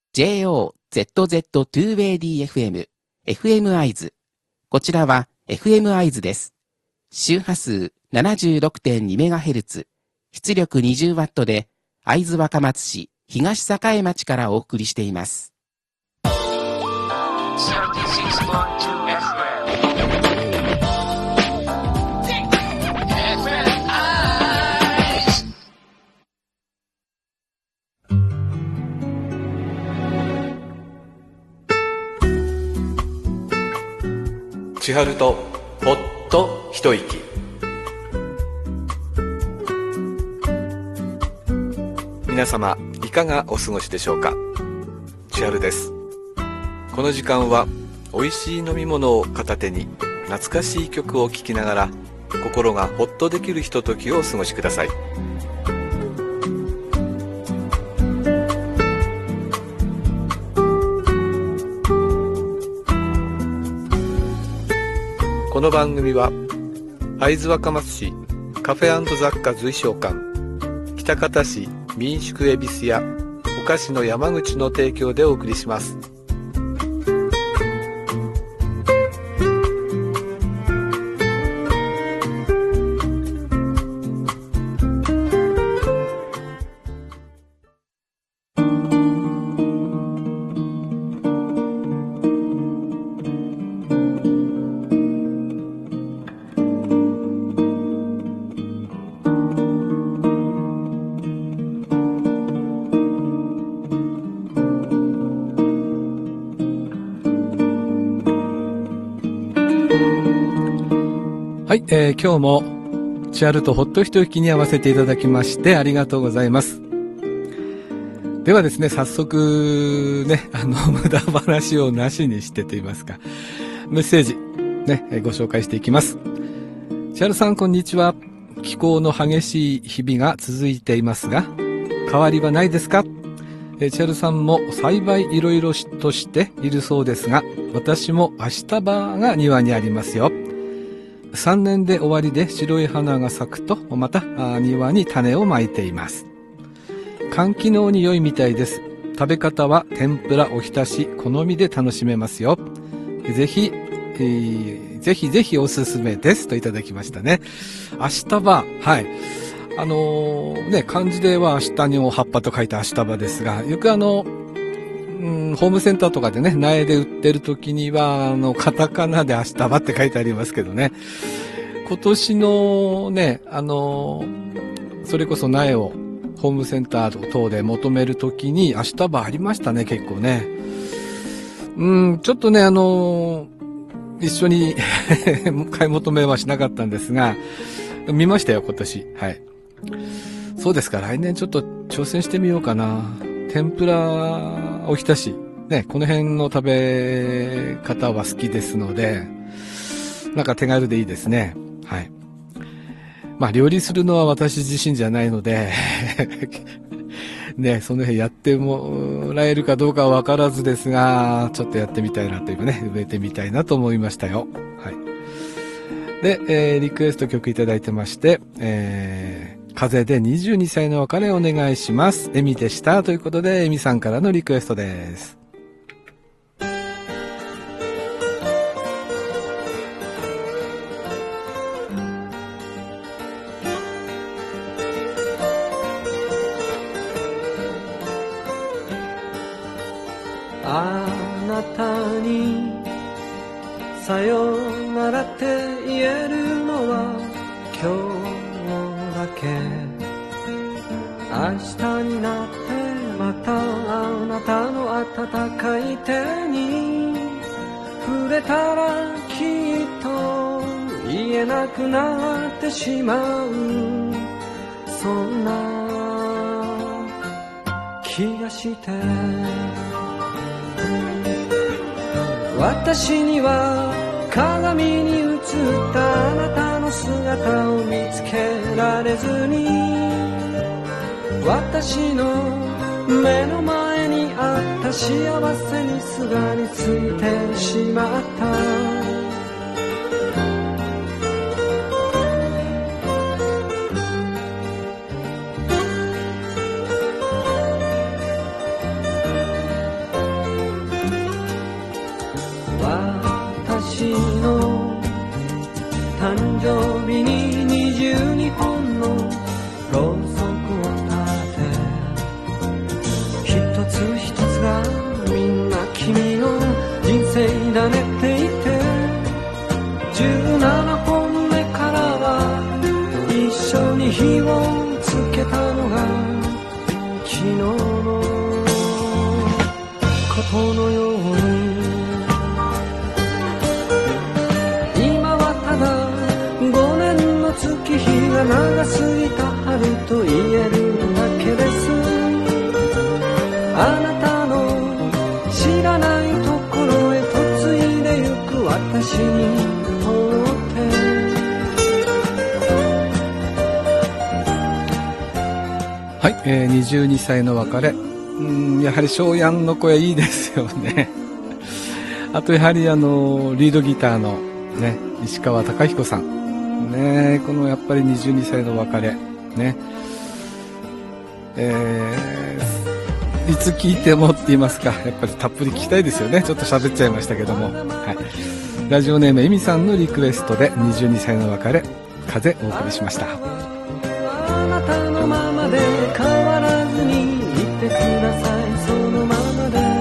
JOZZ2WAY-DFM、FM アイズ。こちらは FM アイズです。周波数 76.2MHz、出力 20W で、会津若松市東栄町からお送りしています。 千春とほっと一息。皆様いかがお過ごしでしょうか。千春です。この時間は美味しい飲み物を片手に懐かしい曲を聴きながら心がほっとできるひとときをお過ごしください。この番組は会津若松市カフェ&雑貨随商館、喜多方市民宿恵比寿屋お菓子の山口の提供でお送りします。 はい、今日も千春とほっと一息に合わせていただきましてありがとうございます。ではですね、早速ね、無駄話をなしにしてと言いますか、メッセージね、ご紹介していきます。千春さんこんにちは。気候の激しい日々が続いていますが、変わりはないですか？千春さんも栽培いろいろとしているそうですが、私もアシタバが庭にありますよ。3年で終わりで白い花が咲くとまた庭に種をまいています。肝機能に良いみたいです。食べ方は天ぷら、おひたし、好みで楽しめますよ。ぜひおすすめですといただきましたね。アシタバ、はい。漢字では明日に葉っぱと書いてアシタバですが、よくホームセンターとかでね、苗で売ってる時には、カタカナでアシタバって書いてありますけどね。今年のね、それこそ苗をホームセンター等で求める時にアシタバありましたね、結構ね。ちょっとね、一緒に買い求めはしなかったんですが、見ましたよ、今年。はい。そうですか、来年ちょっと挑戦してみようかな。天ぷら、おひたし。ね、この辺の食べ方は好きですので、なんか手軽でいいですね。はい。まあ、料理するのは私自身じゃないので、ね、その辺やってもらえるかどうかはわからずですが、ちょっとやってみたいなというかね、植えてみたいなと思いましたよ。はい。で、リクエスト曲いただいてまして、風で22歳の別れお願いします。エミでした。ということで、エミさんからのリクエストです。 あなたにさよならって言えるのは今日だけ。明日になってまたあなたの温かい手に触れたらきっと言えなくなってしまう、そんな気がして、私には鏡に映ったあなたの姿を見つけられずに、私の目の前にあった幸せにすがりついてしまった。 つけたのが昨日のことのように、今はただ5年の月日が長すぎた春と言えるだけです。あなたの知らないところへ嫁いでゆく私にとってはい、22歳の別れ。やはりショーヤンの声いいですよね。あとやはりリードギターのね、石川貴彦さん。ね、このやっぱり22歳の別れ。ね。いつ聞いてもって言いますか、やっぱりたっぷり聞きたいですよね。ちょっと喋っちゃいましたけども。はい。ラジオネームエミさんのリクエストで22歳の別れ、風お送りしました。 あなたのままで変わらずにいてください、そのままで。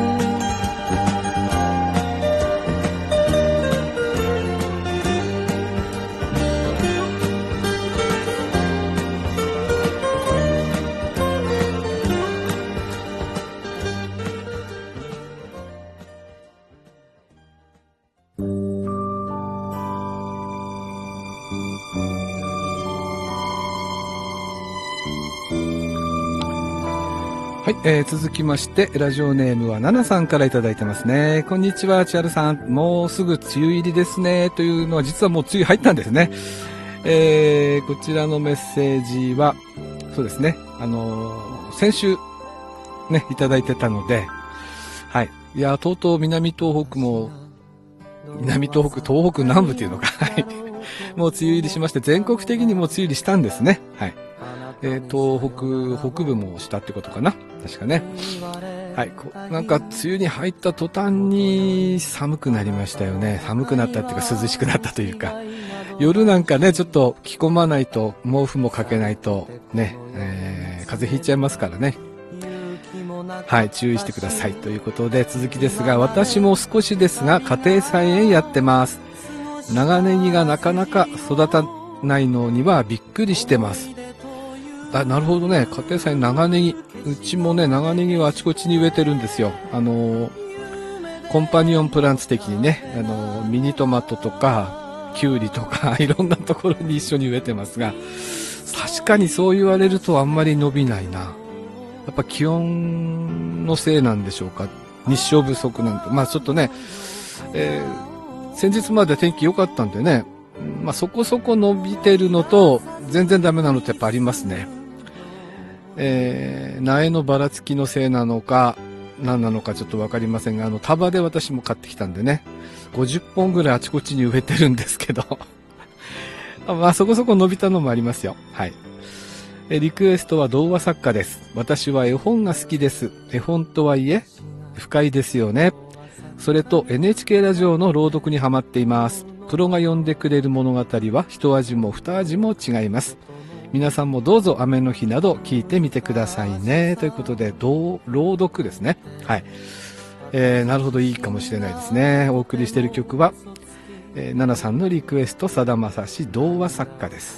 はい、続きましてラジオネームはナナさんからいただいてますね。こんにちは、千春さん。もうすぐ梅雨入りですね。というのは実はもう梅雨入ったんですね。こちらのメッセージはそうですね、先週ねいただいてたので、はい、いやとうとう南東北も東北南部というのかはいもう梅雨入りしまして、全国的にもう梅雨入りしたんですね。はい。東北北部もしたってことかな、確かね。はい、なんか梅雨に入った途端に寒くなりましたよね。寒くなったっていうか涼しくなったというか、夜なんかねちょっと着込まないと、毛布もかけないとね、風邪ひいちゃいますからね。はい、注意してくださいということで、続きですが、私も少しですが家庭菜園やってます。長ネギがなかなか育たないのにはびっくりしてます。なるほどね。家庭菜長ネギ。うちもね、長ネギはあちこちに植えてるんですよ。コンパニオンプランツ的にね、ミニトマトとか、キュウリとか、いろんなところに一緒に植えてますが、確かにそう言われるとあんまり伸びないな。やっぱ気温のせいなんでしょうか。日照不足なんて。まあちょっとね、先日まで天気良かったんでね、まあそこそこ伸びてるのと、全然ダメなのってやっぱありますね。苗のばらつきのせいなのか何なのかちょっとわかりませんが、束で私も買ってきたんでね、50本ぐらいあちこちに植えてるんですけどまあそこそこ伸びたのもありますよ。はい。リクエストは童話作家です。私は絵本が好きです。絵本とはいえ深いですよね。それと NHK ラジオの朗読にハマっています。プロが読んでくれる物語は一味も二味も違います。皆さんもどうぞ雨の日など聞いてみてくださいね。ということで、朗読ですね。はい。なるほど、いいかもしれないですね。お送りしている曲は、奈々さんのリクエスト、さだまさし童話作家です。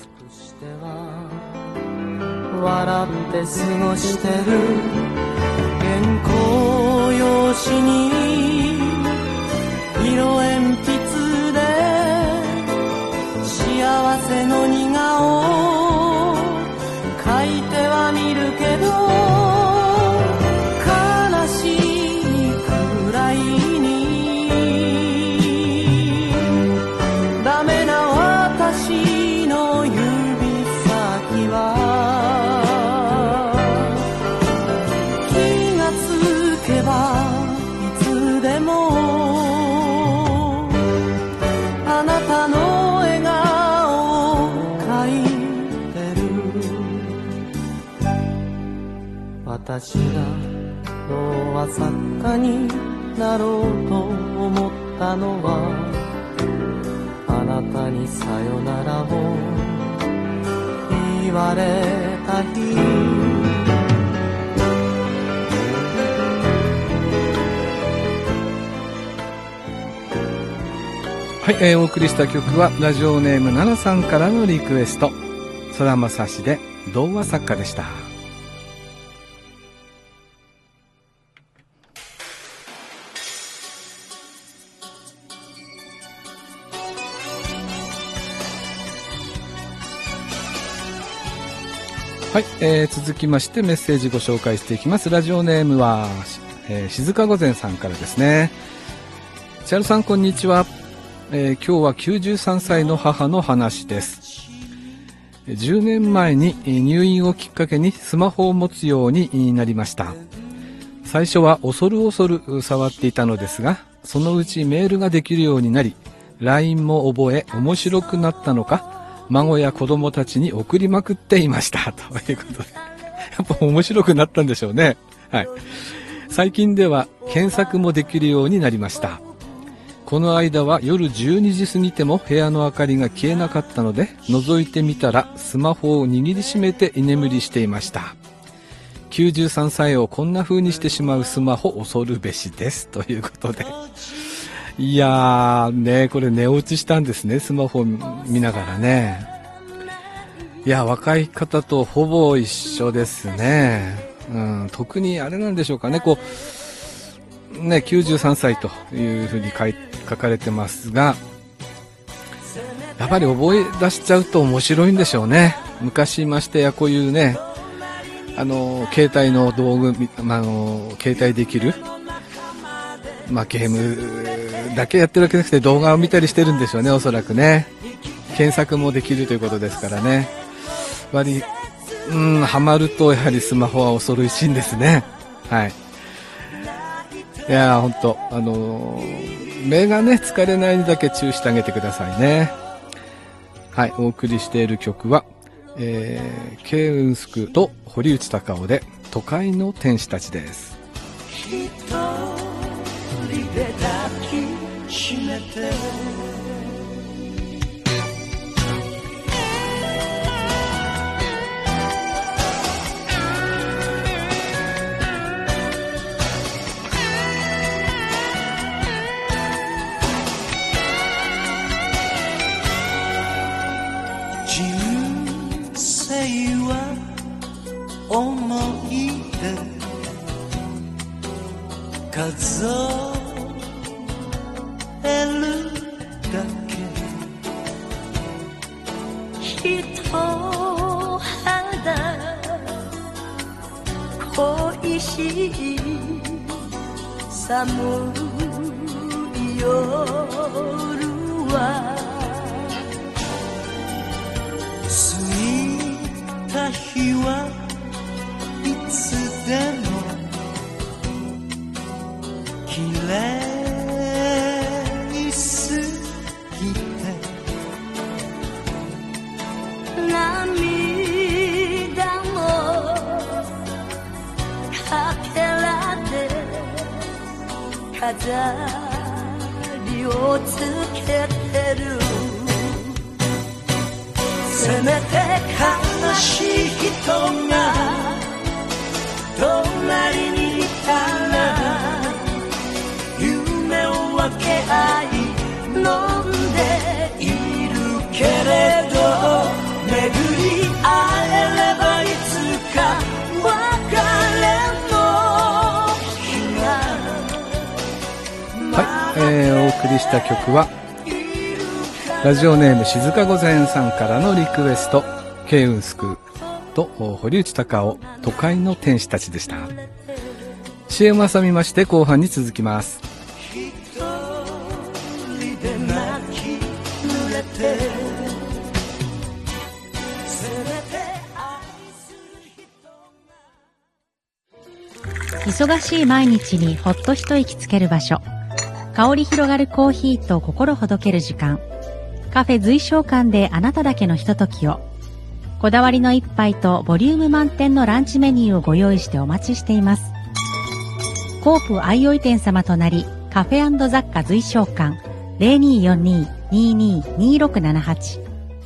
笑って過ごしてる原稿用紙に色鉛筆で幸せの似顔書いてはみるけど、悲しいくらいにダメな私の指先は気がつけばいつでもあなたの笑顔を描いてる。私が童話作家になろうと思ったのは、あなたにさよならを言われた日。 はい、お送りした曲はラジオネーム奈々さんからのリクエスト、さだまさしで童話作家でした。はい、続きましてメッセージご紹介していきます。ラジオネームは、静か御前さんからですね。千春さんこんにちは。今日は93歳の母の話です。10年前に入院をきっかけにスマホを持つようになりました。最初は恐る恐る触っていたのですが、そのうちメールができるようになり、LINE も覚え面白くなったのか、孫や子供たちに送りまくっていましたということで、やっぱ面白くなったんでしょうね。はい。最近では検索もできるようになりました。この間は夜12時過ぎても部屋の明かりが消えなかったので、覗いてみたらスマホを握りしめて居眠りしていました。93歳をこんな風にしてしまうスマホ恐るべしですということで、いやーね、これ寝落ちしたんですね、スマホ見ながらね。いや、若い方とほぼ一緒ですね。特にあれなんでしょうかね、こうね、93歳というふうに書かれてますが、やっぱり覚え出しちゃうと面白いんでしょうね。昔ましてやこういうね、携帯の道具、携帯できる、ゲームだけやってるわけじゃなくて動画を見たりしてるんでしょうね、おそらくね。検索もできるということですからね。ハマるとやはりスマホは恐ろしいんですね。はい。いやー、ほんと、目がね、疲れないにだけ注意してあげてくださいね。はい、お送りしている曲は、ケウンスクと堀内孝雄で、都会の天使たちです。で抱きしめて人生は思い出数えるだけ人肌恋しい寒い夜は過ぎた日はいつでも綺麗涙もかけらで飾りをつけてるせめて悲しい人が隣にいたら夢を分け合い飲んでいるけれど巡り会えればいつか別れの日がお送りした曲はラジオネーム静か御前さんからのリクエスト、ケウンスクと堀内孝雄都会の天使たちでした。 CM 挟みまして後半に続きます。 忙しい毎日にほっと一息つける場所、香り広がるコーヒーと心ほどける時間、カフェ随想館であなただけのひとときを。こだわりの一杯とボリューム満点のランチメニューをご用意してお待ちしています。コープ相生店様となり、カフェ&雑貨随想館 0242-222678。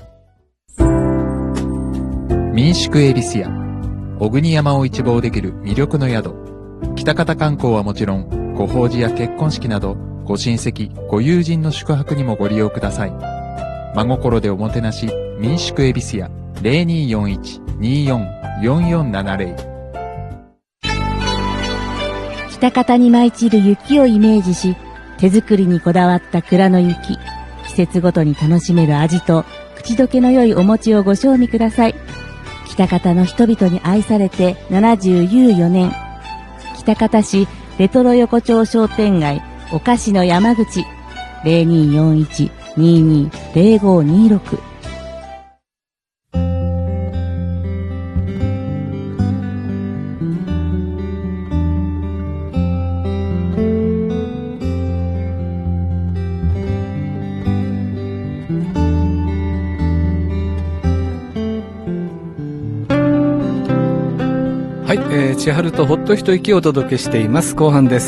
民宿恵比寿屋、小国山を一望できる魅力の宿。北方観光はもちろん、ご法事や結婚式などご親戚ご友人の宿泊にもご利用ください。真心でおもてなし、民宿恵比寿屋 244470。 北方に舞い散る雪をイメージし、手作りにこだわった蔵の雪。季節ごとに楽しめる味と口どけの良いお餅をご賞味ください。北方の人々に愛されて74年。北方市レトロ横丁商店街お菓子の山口 0241-220526。 千春とほっと一息をお届けしています。後半です。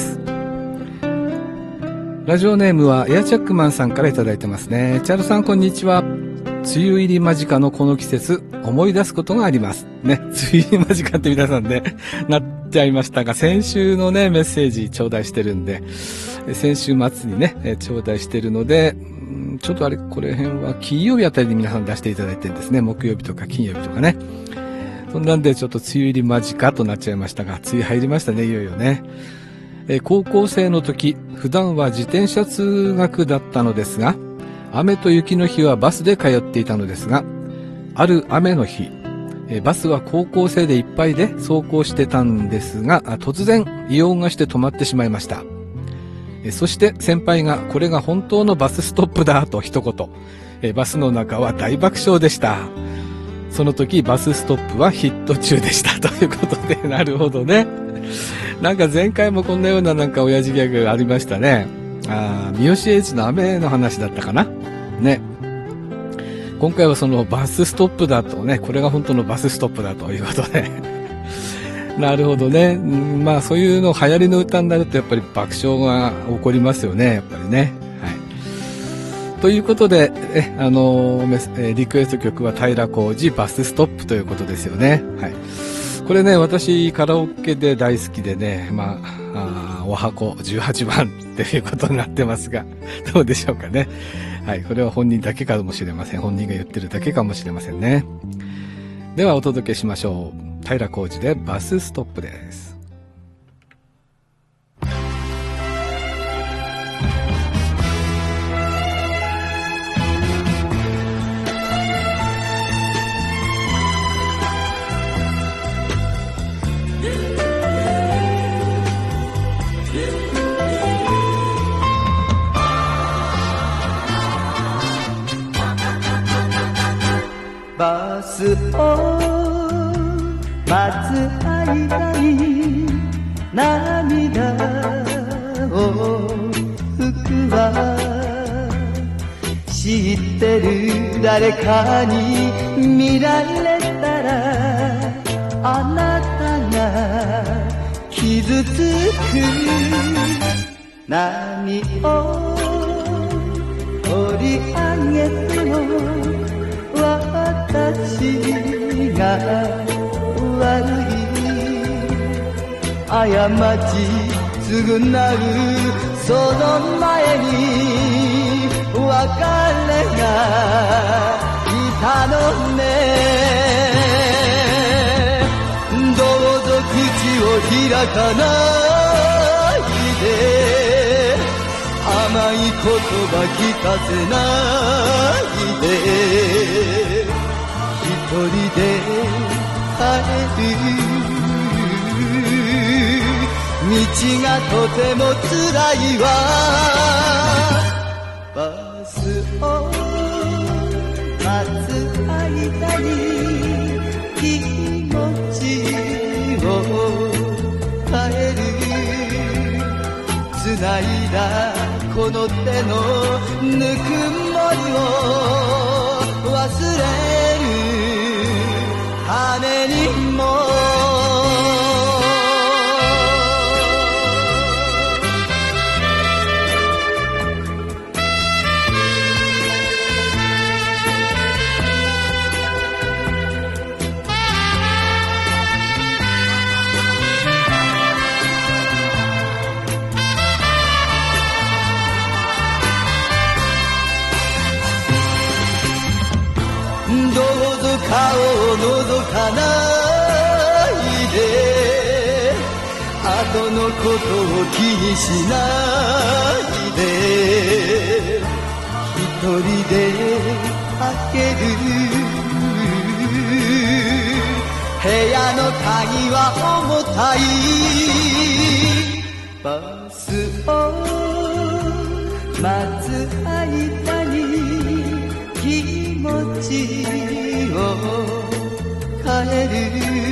ラジオネームはエアチャックマンさんからいただいてますね。千春さん、こんにちは。梅雨入り間近のこの季節、思い出すことがありますね。梅雨入り間近って皆さんねなっちゃいましたが、先週のねメッセージ頂戴してるんで、先週末にね頂戴してるので、ちょっとこれ辺は金曜日あたりに皆さん出していただいてるんですね。木曜日とか金曜日とかね。そんなんでちょっと梅雨入り間近となっちゃいましたが、梅雨入りましたね、いよいよね。高校生の時、普段は自転車通学だったのですが、雨と雪の日はバスで通っていたのですが、ある雨の日、バスは高校生でいっぱいで走行してたんですが、突然異音がして止まってしまいました。そして先輩が、これが本当のバスストップだと一言。バスの中は大爆笑でした。その時バスストップはヒット中でしたということで、なるほどね。なんか前回もこんなようななんか親父ギャグがありましたね。三好英治の雨の話だったかなね。今回はそのバスストップだとね、これが本当のバスストップだということでなるほどね。まあそういうの流行りの歌になるとやっぱり爆笑が起こりますよね、やっぱりね。ということで、リクエスト曲は平浩二バスストップということですよね。はい。これね、私カラオケで大好きでね、お箱18番っていうことになってますが、どうでしょうかね。はい。これは本人だけかもしれません。本人が言ってるだけかもしれませんね。ではお届けしましょう。平浩二でバスストップです。 バスを待つ間に涙を拭くわ。知ってる誰かに見られたらあなたが傷つく。波を取り上げても私が悪い。過ち償うその前に別れがいたのね。どうぞ口を開かないで、甘い言葉聞かせないで、一人で帰る道がとても辛いわ。バスを待つ間に気持ちを変える。繋いだこの手のぬくもりを忘れるためにも、顔を覗かないで後のことを気にしないで一人で開ける部屋の鍵は重たいバスを待つ間に気持ちを変え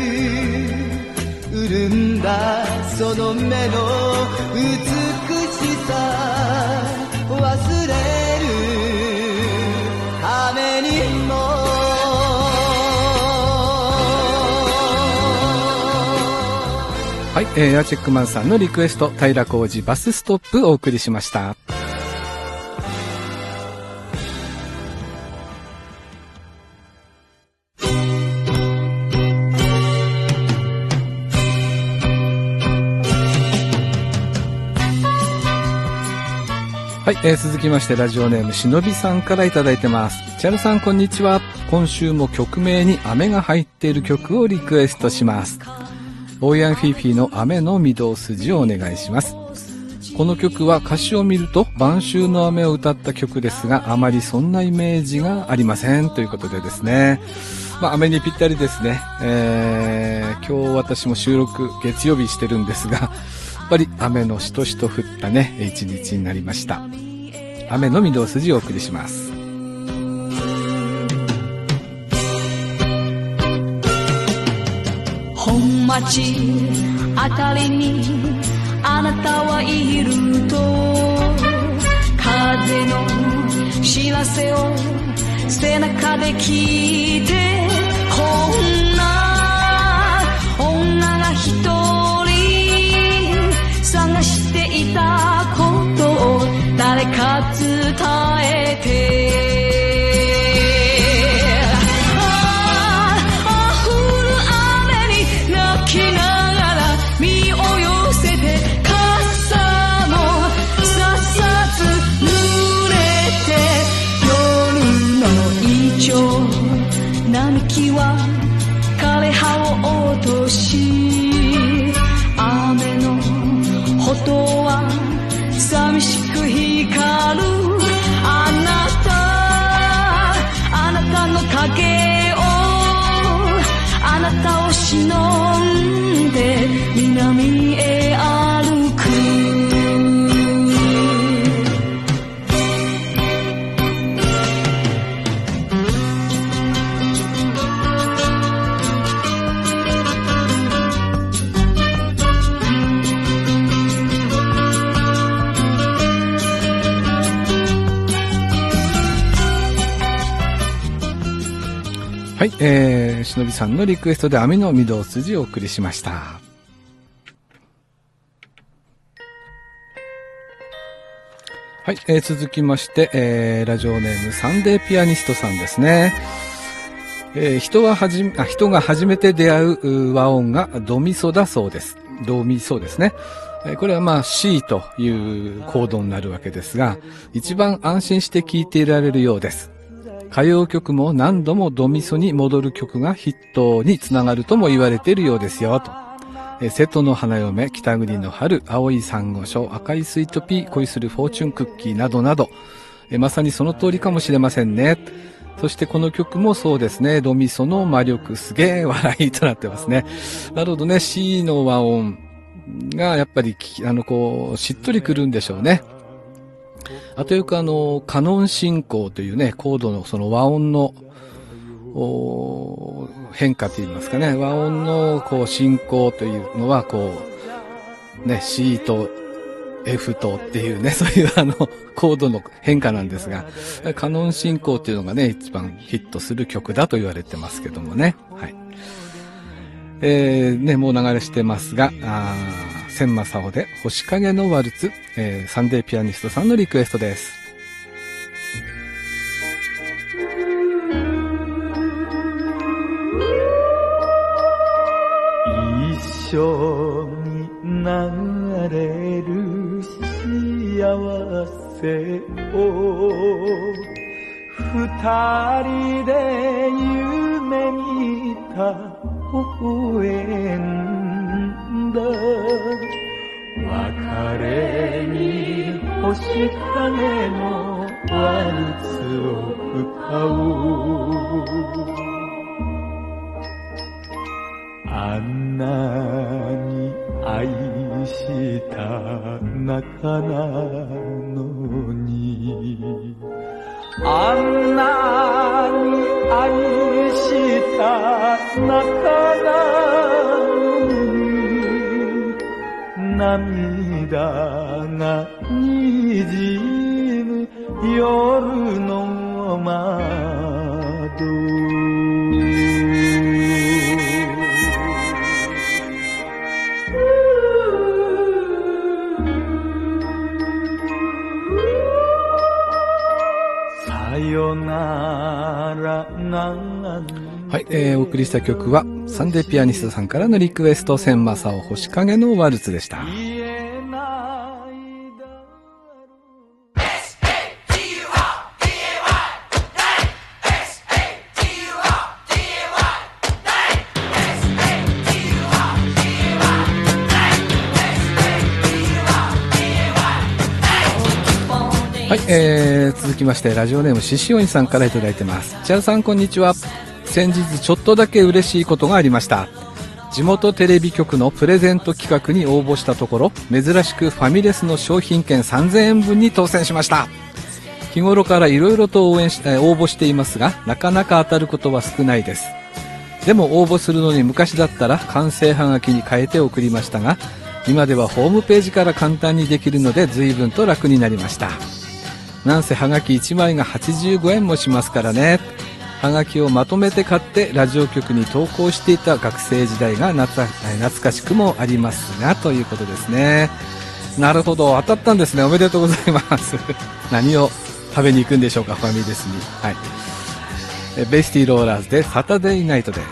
る潤んだその目の美しさ忘れるためにもはい、エアチェックマンさんのリクエスト、平浩二バスストップお送りしました。はい、続きましてラジオネームしのびさんからいただいてます。チャルさんこんにちは。今週も曲名に雨が入っている曲をリクエストします。オーヤンフィーフィーの雨の御堂筋をお願いします。この曲は歌詞を見ると晩秋の雨を歌った曲ですが、あまりそんなイメージがありませんということでですね、雨にぴったりですね。今日私も収録月曜日してるんですが、やっぱり雨のしとしと降ったね一日になりました。雨の御堂筋をお送りします。 本町あたりにあなたはいると風の知らせを背中で聞いて、こんな女が一人探していたことを誰か伝えて、泣きながら身を寄せて傘もさっさと濡れて、夜のイチョウ並木は枯れ葉を落とし、雨の音は寂しく光る、あなたの影をあなたを忍んで南へ歩く。 はい、しのびさんのリクエストで雨の御堂筋をお送りしました。はい、続きまして、ラジオネームサンデーピアニストさんですね。人が初めて出会う和音がドミソだそうです。ドミソですね。これはC というコードになるわけですが、一番安心して聴いていられるようです。歌謡曲も何度もドミソに戻る曲がヒットにつながるとも言われているようですよと。瀬戸の花嫁、北国の春、青い珊瑚礁、赤いスイートピー、恋するフォーチュンクッキーなどなど、まさにその通りかもしれませんね。そしてこの曲もそうですね、ドミソの魔力すげー笑いとなってますね。なるほどね、C の和音がやっぱりしっとりくるんでしょうね。あというかカノン進行というね、コードのその和音の変化といいますかね、和音の進行というのはC と F とっていうね、そういうコードの変化なんですが、カノン進行っていうのがね、一番ヒットする曲だと言われてますけどもね。はい。もう流れしてますが、千正穂で星影のワルツ、サンデーピアニストさんのリクエストです。 一緒になれる幸せを二人で夢見た微笑んだ別れに星影のワルツを歌うあんなに愛した仲なのにあんなに愛した仲なのに涙が滲む夜の窓さよならはい、お送りした曲はサンデーピアニストさんからのリクエスト、千正雄星影のワルツでした。はい、続きましてラジオネームししおんさんからいただいてます。チャルさんこんにちは。先日ちょっとだけ嬉しいことがありました。地元テレビ局のプレゼント企画に応募したところ、珍しくファミレスの商品券3000円分に当選しました。日頃からいろいろと応募していますが、なかなか当たることは少ないです。でも応募するのに昔だったら完成はがきに変えて送りましたが、今ではホームページから簡単にできるので随分と楽になりました。なんせはがき1枚が85円もしますからね。はがきをまとめて買ってラジオ局に投稿していた学生時代が懐かしくもありますが、ということですね。なるほど、当たったんですね。おめでとうございます何を食べに行くんでしょうか、ファミレスに。はい、ベイスティローラーズでサタデーナイトです。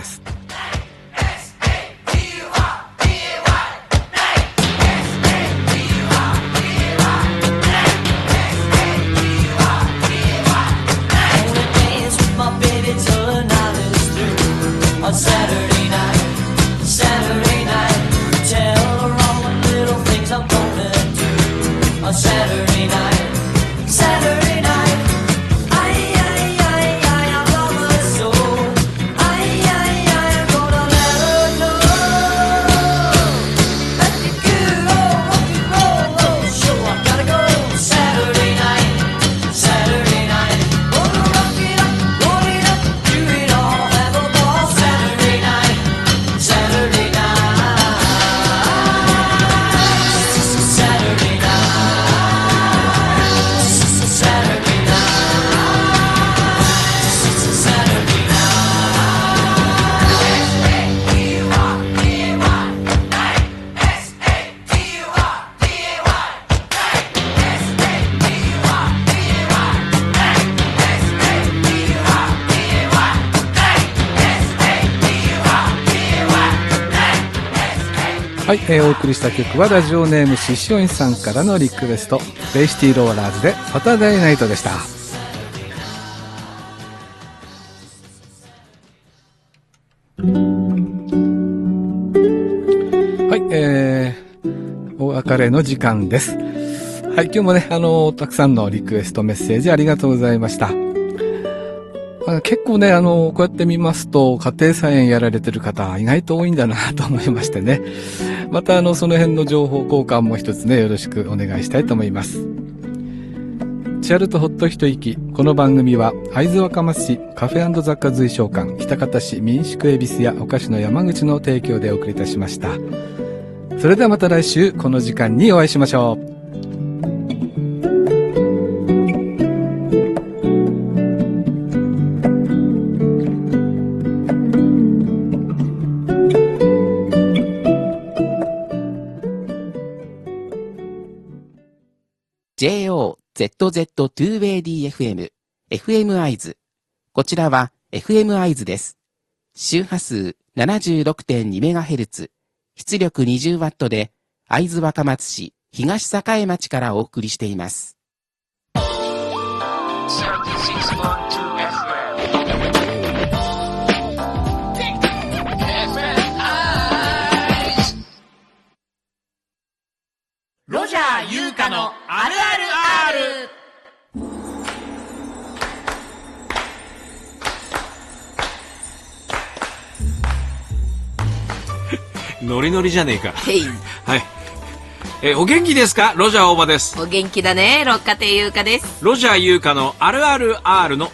はい、お送りした曲はラジオネームししおんさんからのリクエスト、ベイシティローラーズでサタデーナイトでした。はい、お別れの時間です。はい、今日もね、たくさんのリクエストメッセージありがとうございました。結構ね、こうやって見ますと、家庭菜園やられてる方、意外と多いんだなと思いましてね。またその辺の情報交換も一つね、よろしくお願いしたいと思います。チアルとほっと一息。この番組は、会津若松市カフェ&雑貨随商館、喜多方市民宿恵比寿屋お菓子の山口の提供でお送りいたしました。それではまた来週、この時間にお会いしましょう。 JOZZ2ADFM、FM 会津。こちらは FM 会津です。周波数 76.2MHz、出力 20W で、会津若松市東栄町からお送りしています。 ノリノリじゃねえか。 へい。 はい。お元気ですか？ロジャー大場です。 お元気だね。六花亭優香です。 ロジャー優香のあるある R の